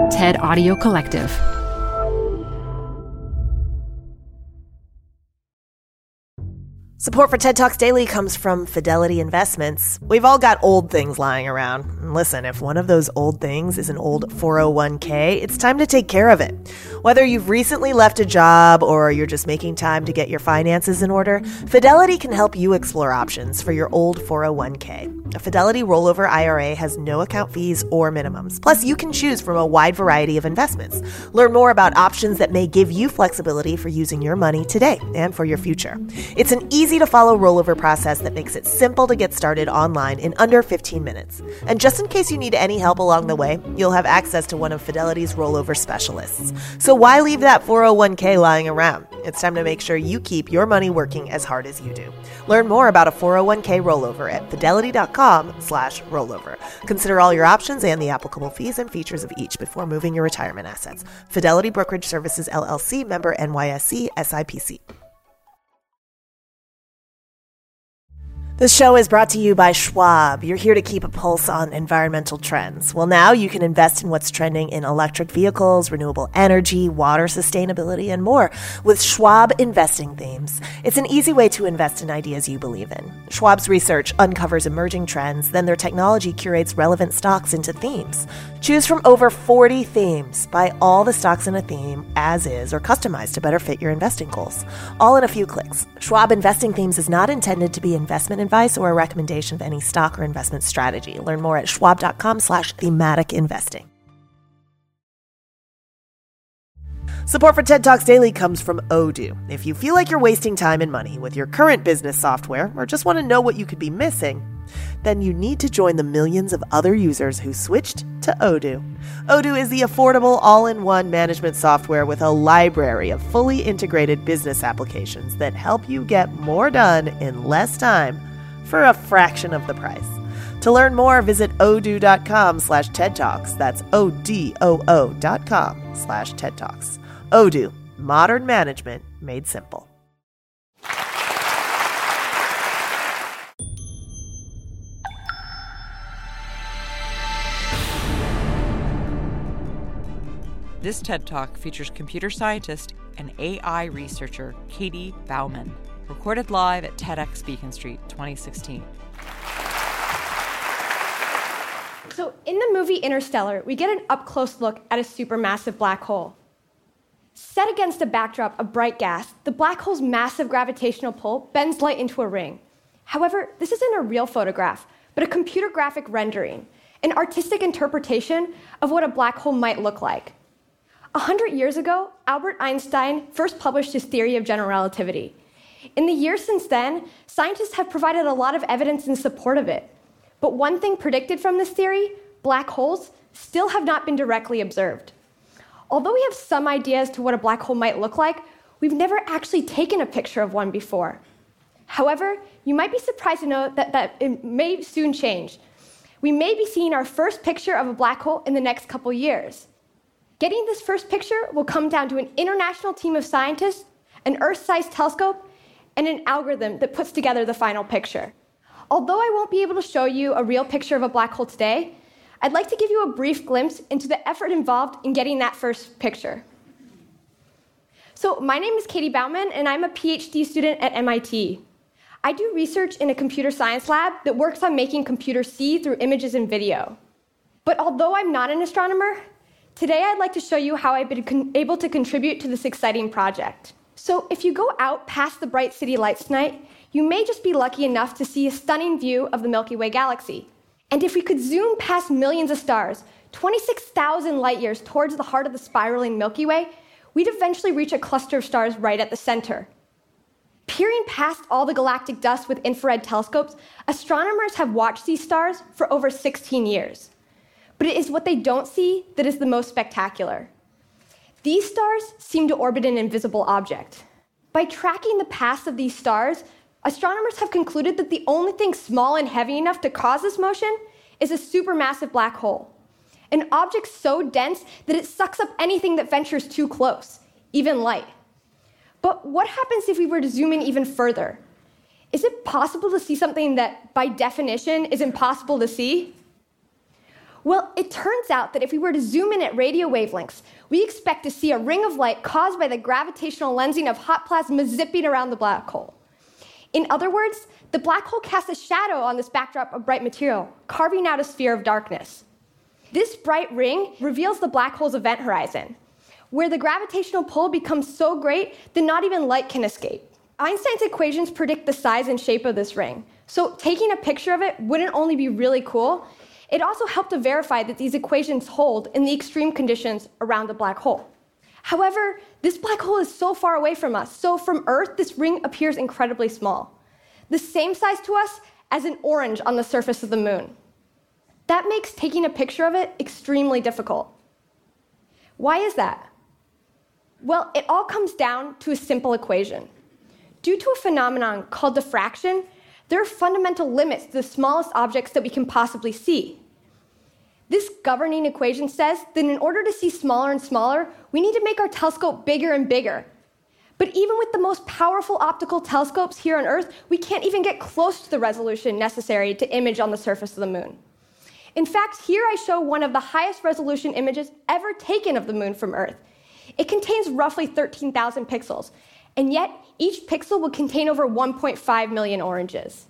TED Audio Collective. Support for TED Talks Daily comes from Fidelity Investments. We've all got old things lying around. And listen, if one of those old things is an old 401k, it's time to take care of it. Whether you've recently left a job or you're just making time to get your finances in order, Fidelity can help you explore options for your old 401k. A Fidelity rollover IRA has no account fees or minimums. Plus, you can choose from a wide variety of investments. Learn more about options that may give you flexibility for using your money today and for your future. It's an easy-to-follow rollover process that makes it simple to get started online in under 15 minutes. And just in case you need any help along the way, you'll have access to one of Fidelity's rollover specialists. So why leave that 401k lying around? It's time to make sure you keep your money working as hard as you do. Learn more about a 401k rollover at fidelity.com/rollover. Consider all your options and the applicable fees and features of each before moving your retirement assets. Fidelity Brokerage Services, LLC, member NYSE, SIPC. This show is brought to you by Schwab. You're here to keep a pulse on environmental trends. Well, now you can invest in what's trending in electric vehicles, renewable energy, water sustainability, and more with Schwab Investing Themes. It's an easy way to invest in ideas you believe in. Schwab's research uncovers emerging trends, then their technology curates relevant stocks into themes. Choose from over 40 themes. Buy all the stocks in a theme as is or customized to better fit your investing goals. All in a few clicks. Schwab Investing Themes is not intended to be investment advice or a recommendation of any stock or investment strategy. Learn more at schwab.com/thematic investing. Support for TED Talks Daily comes from Odoo. If you feel like you're wasting time and money with your current business software or just want to know what you could be missing, then you need to join the millions of other users who switched to Odoo. Odoo is the affordable all-in-one management software with a library of fully integrated business applications that help you get more done in less time for a fraction of the price. To learn more, visit odoo.com/TED Talks. That's ODOO.com/TED Talks. Odoo, modern management made simple. This TED Talk features computer scientist and AI researcher Katie Bauman, recorded live at TEDx Beacon Street 2016. So in the movie Interstellar, we get an up-close look at a supermassive black hole. Set against a backdrop of bright gas, the black hole's massive gravitational pull bends light into a ring. However, this isn't a real photograph, but a computer graphic rendering, an artistic interpretation of what a black hole might look like. 100 years ago, Albert Einstein first published his theory of general relativity. In the years since then, scientists have provided a lot of evidence in support of it. But one thing predicted from this theory, black holes, still have not been directly observed. Although we have some ideas to what a black hole might look like, we've never actually taken a picture of one before. However, you might be surprised to know that it may soon change. We may be seeing our first picture of a black hole in the next couple years. Getting this first picture will come down to an international team of scientists, an Earth-sized telescope, and an algorithm that puts together the final picture. Although I won't be able to show you a real picture of a black hole today, I'd like to give you a brief glimpse into the effort involved in getting that first picture. So my name is Katie Bauman, and I'm a PhD student at MIT. I do research in a computer science lab that works on making computers see through images and video. But although I'm not an astronomer, today I'd like to show you how I've been able to contribute to this exciting project. So if you go out past the bright city lights tonight, you may just be lucky enough to see a stunning view of the Milky Way galaxy. And if we could zoom past millions of stars, 26,000 light years towards the heart of the spiraling Milky Way, we'd eventually reach a cluster of stars right at the center. Peering past all the galactic dust with infrared telescopes, astronomers have watched these stars for over 16 years. But it is what they don't see that is the most spectacular. These stars seem to orbit an invisible object. By tracking the paths of these stars, astronomers have concluded that the only thing small and heavy enough to cause this motion is a supermassive black hole, an object so dense that it sucks up anything that ventures too close, even light. But what happens if we were to zoom in even further? Is it possible to see something that, by definition, is impossible to see? Well, it turns out that if we were to zoom in at radio wavelengths, we expect to see a ring of light caused by the gravitational lensing of hot plasma zipping around the black hole. In other words, the black hole casts a shadow on this backdrop of bright material, carving out a sphere of darkness. This bright ring reveals the black hole's event horizon, where the gravitational pull becomes so great that not even light can escape. Einstein's equations predict the size and shape of this ring, so taking a picture of it wouldn't only be really cool, it also helped to verify that these equations hold in the extreme conditions around the black hole. However, this black hole is so far away from us, so from Earth, this ring appears incredibly small, the same size to us as an orange on the surface of the moon. That makes taking a picture of it extremely difficult. Why is that? Well, it all comes down to a simple equation. Due to a phenomenon called diffraction, there are fundamental limits to the smallest objects that we can possibly see. This governing equation says that in order to see smaller and smaller, we need to make our telescope bigger and bigger. But even with the most powerful optical telescopes here on Earth, we can't even get close to the resolution necessary to image on the surface of the moon. In fact, here I show one of the highest resolution images ever taken of the moon from Earth. It contains roughly 13,000 pixels, and yet each pixel will contain over 1.5 million oranges.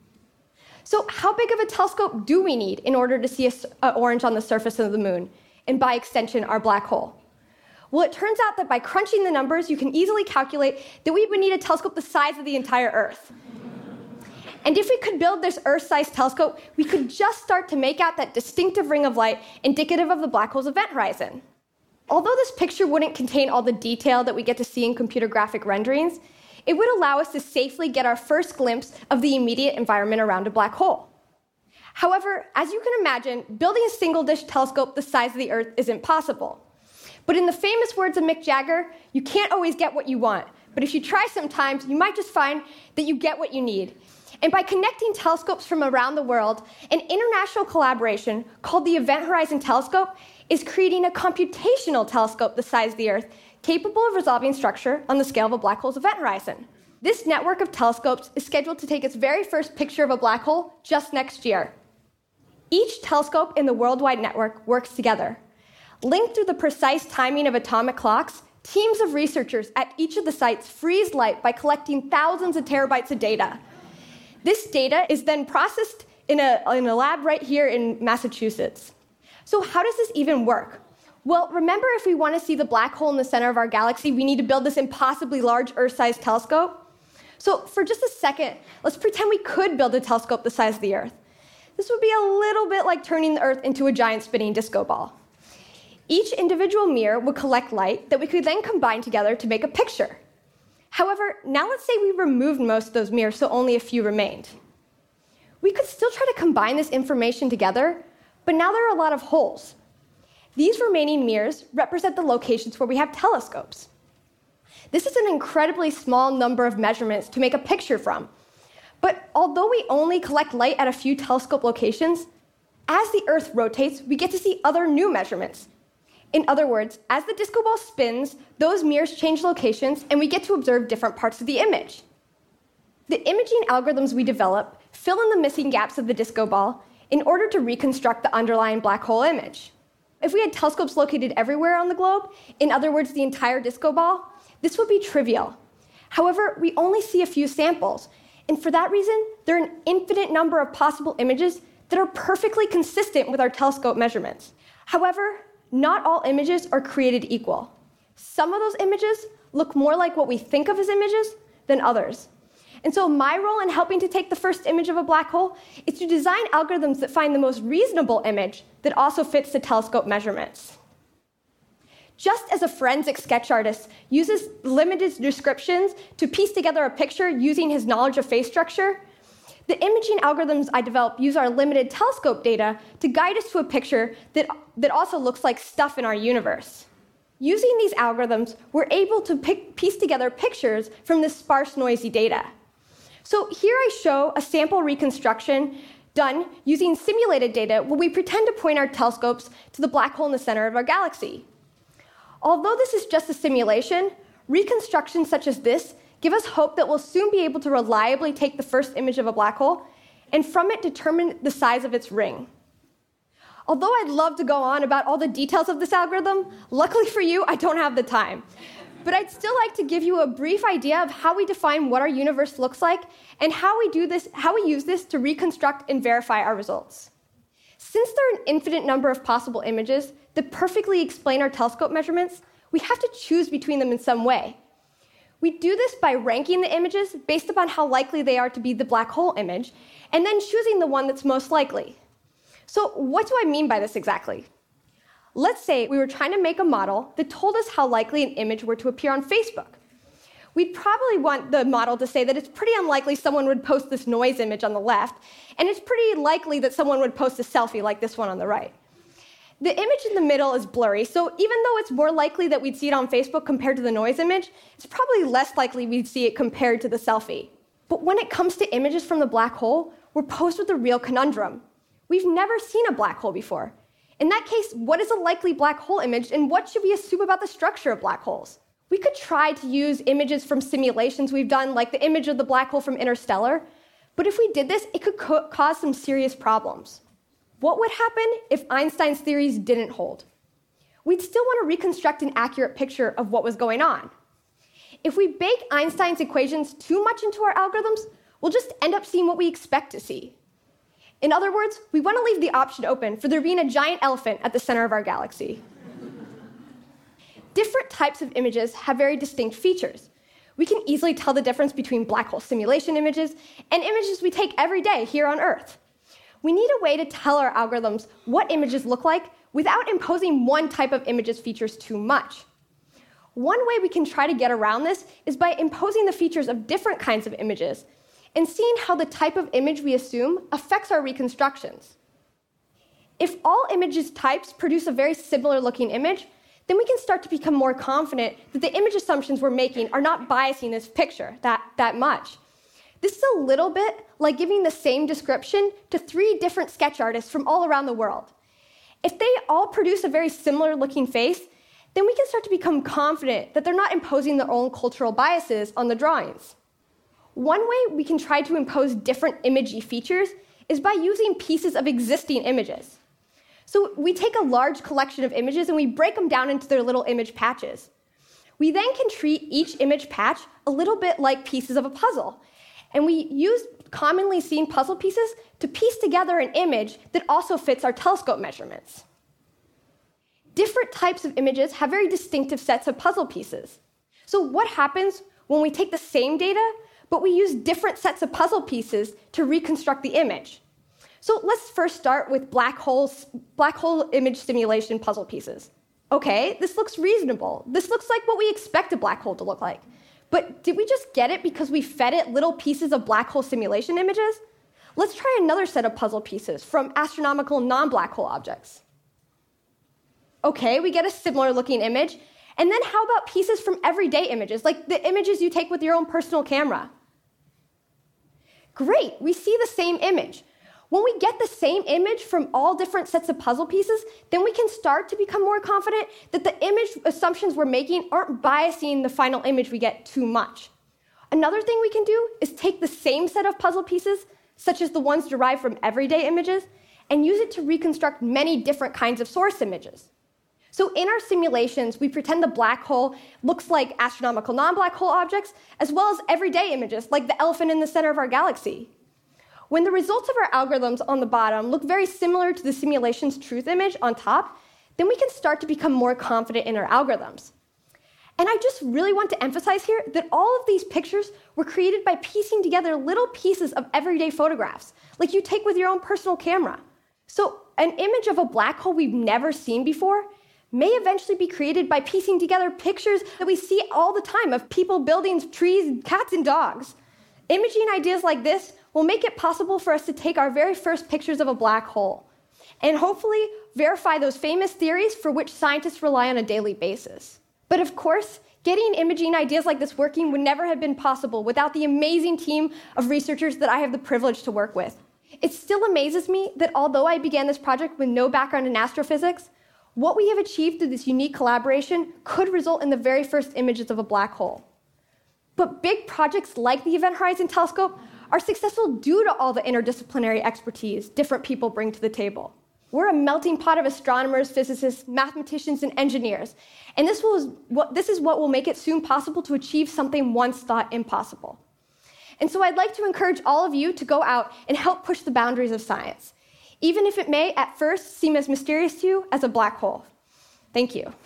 So how big of a telescope do we need in order to see an orange on the surface of the moon, and by extension, our black hole? Well, it turns out that by crunching the numbers, you can easily calculate that we would need a telescope the size of the entire Earth. And if we could build this Earth-sized telescope, we could just start to make out that distinctive ring of light indicative of the black hole's event horizon. Although this picture wouldn't contain all the detail that we get to see in computer graphic renderings, it would allow us to safely get our first glimpse of the immediate environment around a black hole. However, as you can imagine, building a single-dish telescope the size of the Earth isn't possible. But in the famous words of Mick Jagger, you can't always get what you want, but if you try sometimes, you might just find that you get what you need. And by connecting telescopes from around the world, an international collaboration called the Event Horizon Telescope is creating a computational telescope the size of the Earth, capable of resolving structure on the scale of a black hole's event horizon. This network of telescopes is scheduled to take its very first picture of a black hole just next year. Each telescope in the worldwide network works together. Linked through the precise timing of atomic clocks, teams of researchers at each of the sites freeze light by collecting thousands of terabytes of data. This data is then processed in a lab right here in Massachusetts. So how does this even work? Well, remember, if we want to see the black hole in the center of our galaxy, we need to build this impossibly large Earth-sized telescope. So for just a second, let's pretend we could build a telescope the size of the Earth. This would be a little bit like turning the Earth into a giant spinning disco ball. Each individual mirror would collect light that we could then combine together to make a picture. However, now let's say we removed most of those mirrors, so only a few remained. We could still try to combine this information together, but now there are a lot of holes. These remaining mirrors represent the locations where we have telescopes. This is an incredibly small number of measurements to make a picture from. But although we only collect light at a few telescope locations, as the Earth rotates, we get to see other new measurements. In other words, as the disco ball spins, those mirrors change locations, and we get to observe different parts of the image. The imaging algorithms we develop fill in the missing gaps of the disco ball in order to reconstruct the underlying black hole image. If we had telescopes located everywhere on the globe, in other words, the entire disco ball, this would be trivial. However, we only see a few samples, and for that reason, there are an infinite number of possible images that are perfectly consistent with our telescope measurements. However, not all images are created equal. Some of those images look more like what we think of as images than others. And so my role in helping to take the first image of a black hole is to design algorithms that find the most reasonable image that also fits the telescope measurements. Just as a forensic sketch artist uses limited descriptions to piece together a picture using his knowledge of face structure, the imaging algorithms I develop use our limited telescope data to guide us to a picture that also looks like stuff in our universe. Using these algorithms, we're able to piece together pictures from this sparse, noisy data. So here I show a sample reconstruction done using simulated data where we pretend to point our telescopes to the black hole in the center of our galaxy. Although this is just a simulation, reconstructions such as this give us hope that we'll soon be able to reliably take the first image of a black hole and from it determine the size of its ring. Although I'd love to go on about all the details of this algorithm, luckily for you, I don't have the time. But I'd still like to give you a brief idea of how we define what our universe looks like and how we use this to reconstruct and verify our results. Since there are an infinite number of possible images that perfectly explain our telescope measurements, we have to choose between them in some way. We do this by ranking the images based upon how likely they are to be the black hole image, and then choosing the one that's most likely. So what do I mean by this exactly? Let's say we were trying to make a model that told us how likely an image were to appear on Facebook. We'd probably want the model to say that it's pretty unlikely someone would post this noise image on the left, and it's pretty likely that someone would post a selfie like this one on the right. The image in the middle is blurry, so even though it's more likely that we'd see it on Facebook compared to the noise image, it's probably less likely we'd see it compared to the selfie. But when it comes to images from the black hole, we're posed with a real conundrum. We've never seen a black hole before. In that case, what is a likely black hole image, and what should we assume about the structure of black holes? We could try to use images from simulations we've done, like the image of the black hole from Interstellar, but if we did this, it could cause some serious problems. What would happen if Einstein's theories didn't hold? We'd still want to reconstruct an accurate picture of what was going on. If we bake Einstein's equations too much into our algorithms, we'll just end up seeing what we expect to see. In other words, we want to leave the option open for there being a giant elephant at the center of our galaxy. Different types of images have very distinct features. We can easily tell the difference between black hole simulation images and images we take every day here on Earth. We need a way to tell our algorithms what images look like without imposing one type of image's features too much. One way we can try to get around this is by imposing the features of different kinds of images and seeing how the type of image we assume affects our reconstructions. If all images types produce a very similar looking image, then we can start to become more confident that the image assumptions we're making are not biasing this picture that much. This is a little bit like giving the same description to 3 different sketch artists from all around the world. If they all produce a very similar looking face, then we can start to become confident that they're not imposing their own cultural biases on the drawings. One way we can try to impose different imagey features is by using pieces of existing images. So we take a large collection of images and we break them down into their little image patches. We then can treat each image patch a little bit like pieces of a puzzle. And we use commonly seen puzzle pieces to piece together an image that also fits our telescope measurements. Different types of images have very distinctive sets of puzzle pieces. So what happens when we take the same data, but we use different sets of puzzle pieces to reconstruct the image? So let's first start with black hole image simulation puzzle pieces. Okay, this looks reasonable. This looks like what we expect a black hole to look like. But did we just get it because we fed it little pieces of black hole simulation images? Let's try another set of puzzle pieces from astronomical non-black hole objects. Okay, we get a similar looking image. And then how about pieces from everyday images, like the images you take with your own personal camera? Great, we see the same image. When we get the same image from all different sets of puzzle pieces, then we can start to become more confident that the image assumptions we're making aren't biasing the final image we get too much. Another thing we can do is take the same set of puzzle pieces, such as the ones derived from everyday images, and use it to reconstruct many different kinds of source images. So in our simulations, we pretend the black hole looks like astronomical non-black hole objects, as well as everyday images, like the elephant in the center of our galaxy. When the results of our algorithms on the bottom look very similar to the simulation's truth image on top, then we can start to become more confident in our algorithms. And I just really want to emphasize here that all of these pictures were created by piecing together little pieces of everyday photographs, like you take with your own personal camera. So an image of a black hole we've never seen before may eventually be created by piecing together pictures that we see all the time of people, buildings, trees, cats, and dogs. Imaging ideas like this will make it possible for us to take our very first pictures of a black hole and hopefully verify those famous theories for which scientists rely on a daily basis. But of course, getting imaging ideas like this working would never have been possible without the amazing team of researchers that I have the privilege to work with. It still amazes me that although I began this project with no background in astrophysics, what we have achieved through this unique collaboration could result in the very first images of a black hole. But big projects like the Event Horizon Telescope are successful due to all the interdisciplinary expertise different people bring to the table. We're a melting pot of astronomers, physicists, mathematicians, and engineers. And this is what will make it soon possible to achieve something once thought impossible. And so I'd like to encourage all of you to go out and help push the boundaries of science, even if it may at first seem as mysterious to you as a black hole. Thank you.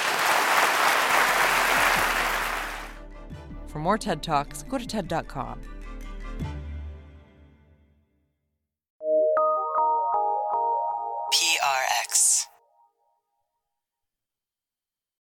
For more TED Talks, go to TED.com.